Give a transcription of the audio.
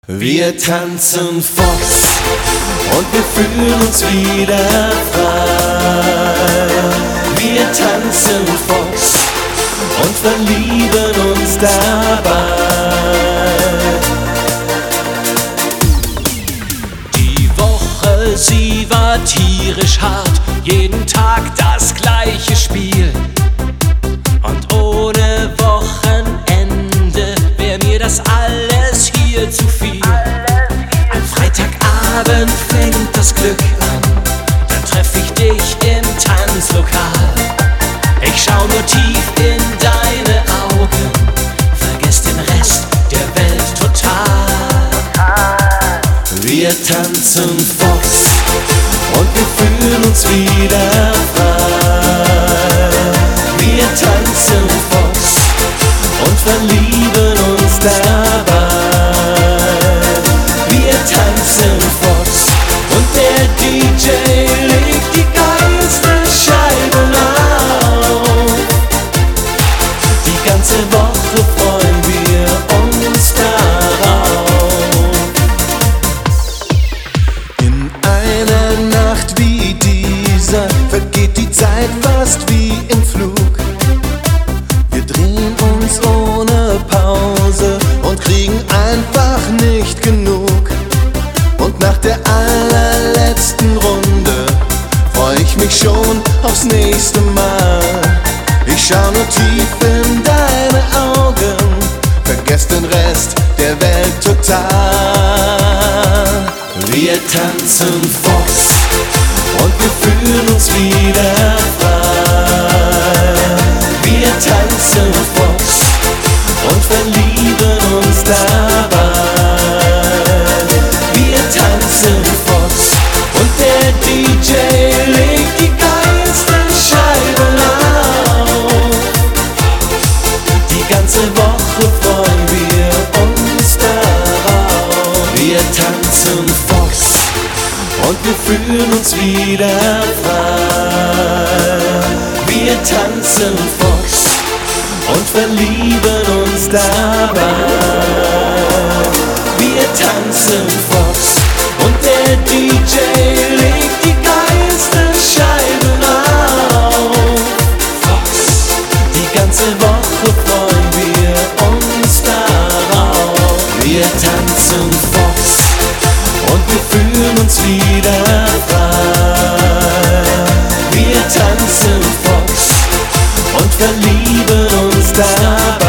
Wir tanzen Fox und wir fühlen uns wieder frei. Wir tanzen Fox und verlieben uns dabei. Die Woche, sie war tierisch hart, jeden Tag das gleiche Spiel. Und ohne Wochenende wär mir das alles hier zu viel. Am Freitagabend fängt das Glück an, dann treff ich dich im Tanzlokal. Ich schau nur tief in deine Augen, vergess den Rest der Welt total. Wir tanzen Fox und wir fühlen uns wieder frei. Wir tanzen Fox und verlieben uns dabei. Wir tanzen Fox und der DJ legt die geilste Scheibe auf. Die ganze Woche freuen wir uns darauf. In einer Nacht wie dieser vergeht die Zeit fast wie im Flug. Wir drehen uns ohne Pause und kriegen einfach nicht genug. Und nach der allerletzten Runde freu ich mich schon aufs nächste Mal. Ich schau nur tief in deine Augen, vergess den Rest der Welt total. Wir tanzen Fox und wir fühlen uns wieder frei. Wir tanzen Fox und verlieben uns dabei. Wir tanzen Fox und der DJ legt die geilste Scheibe auf. Die ganze Woche freuen wir uns darauf. Wir tanzen Fox und wir fühlen uns wieder frei. Wir tanzen Fox und verlieben uns dabei. Wir tanzen Fox und der DJ legt die geilste Scheibe auf. Fox, die ganze Woche freuen wir uns darauf. Wir tanzen Fox und wir fühlen uns wieder frei. Wir tanzen Fox und verlieben uns dabei.